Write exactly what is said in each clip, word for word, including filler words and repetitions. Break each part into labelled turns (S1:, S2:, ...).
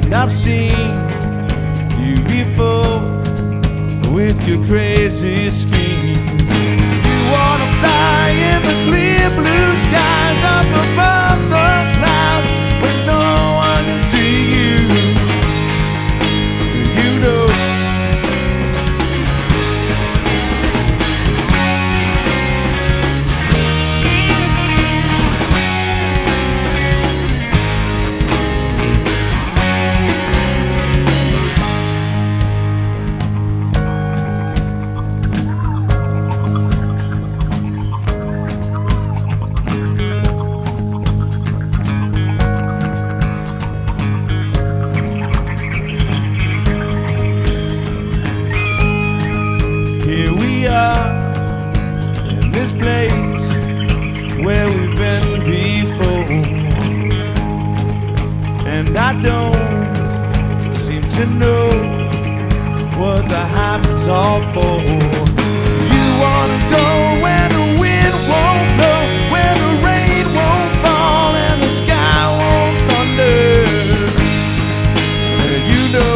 S1: And I've seen you before with your crazy schemes. You wanna fly in the clear blue skies up above the clouds when no one can see you. You know place where we've been before, and I don't seem to know what the hype is all for. You wanna go where the wind won't blow, where the rain won't fall and the sky won't thunder. You know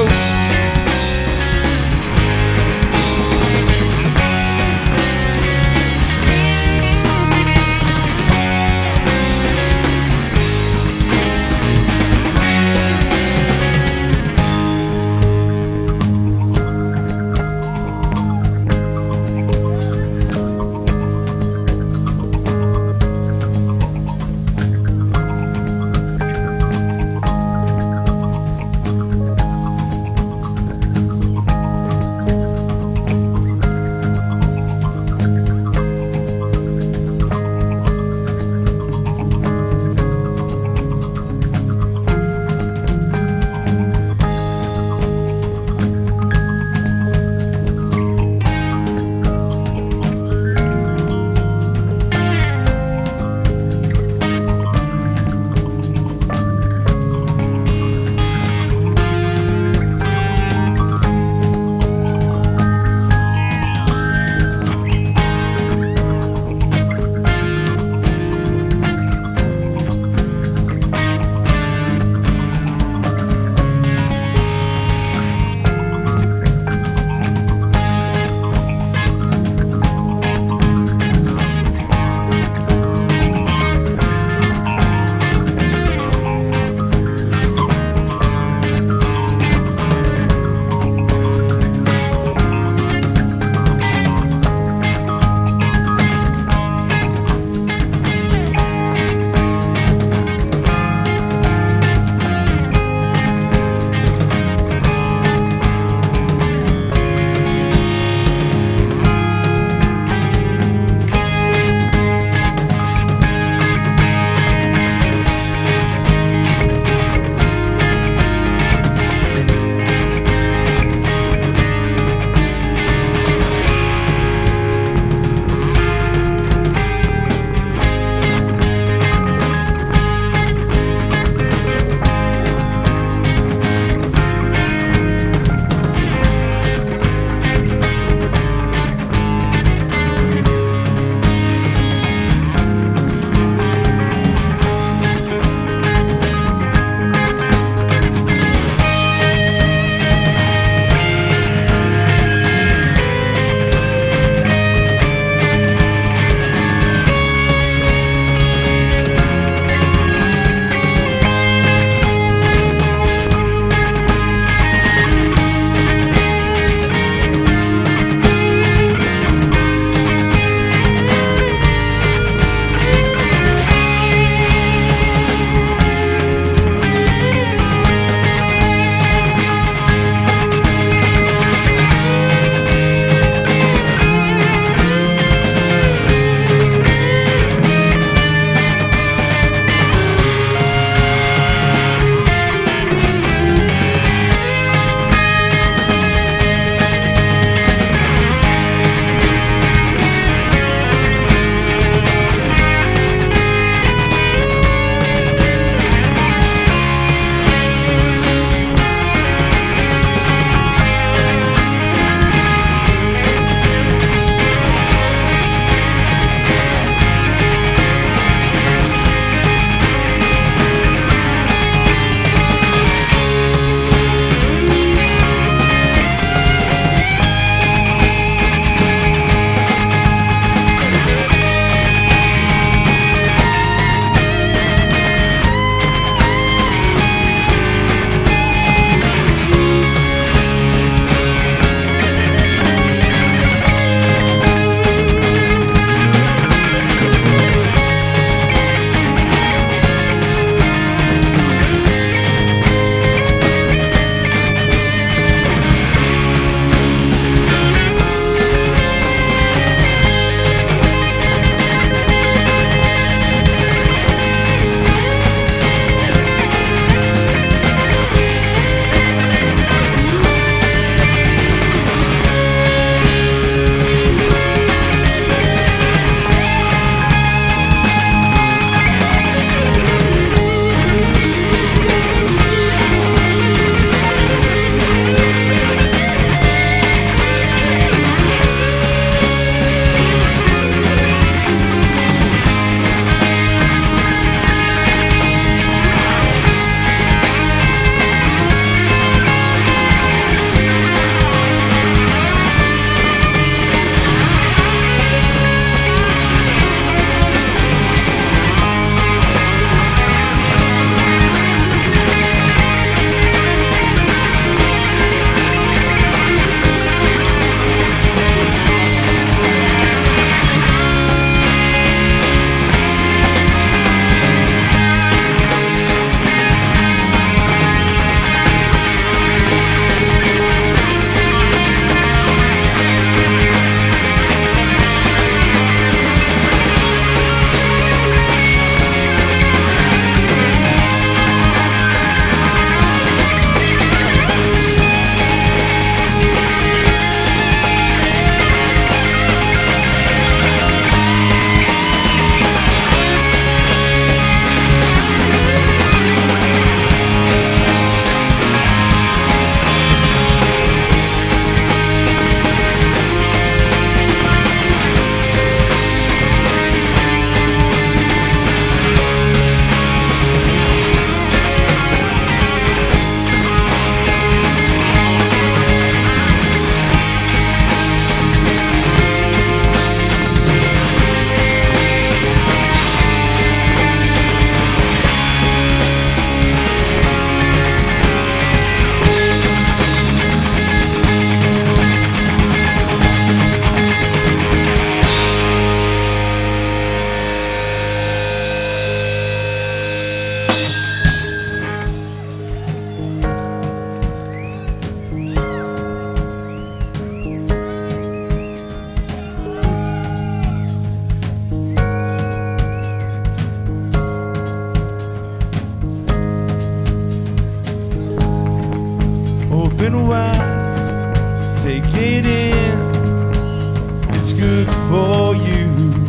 S1: open wide, take it in, it's good for you.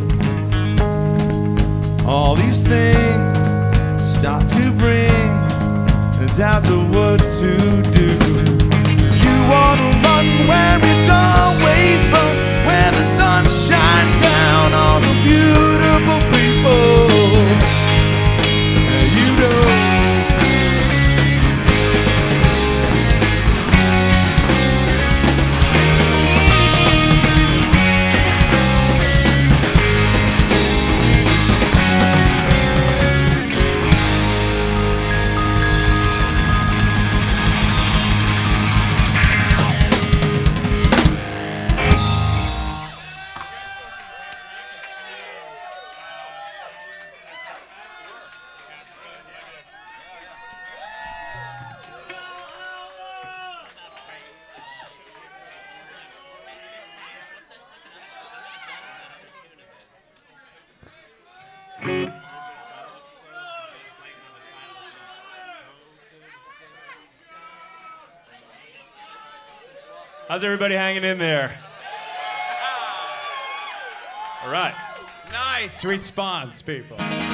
S1: All these things start to bring the doubts of what to do. You wanna run where it's always fun, where the sun shines down on the beautiful people. You know.
S2: How's everybody hanging in there? All right.
S3: Nice response, people.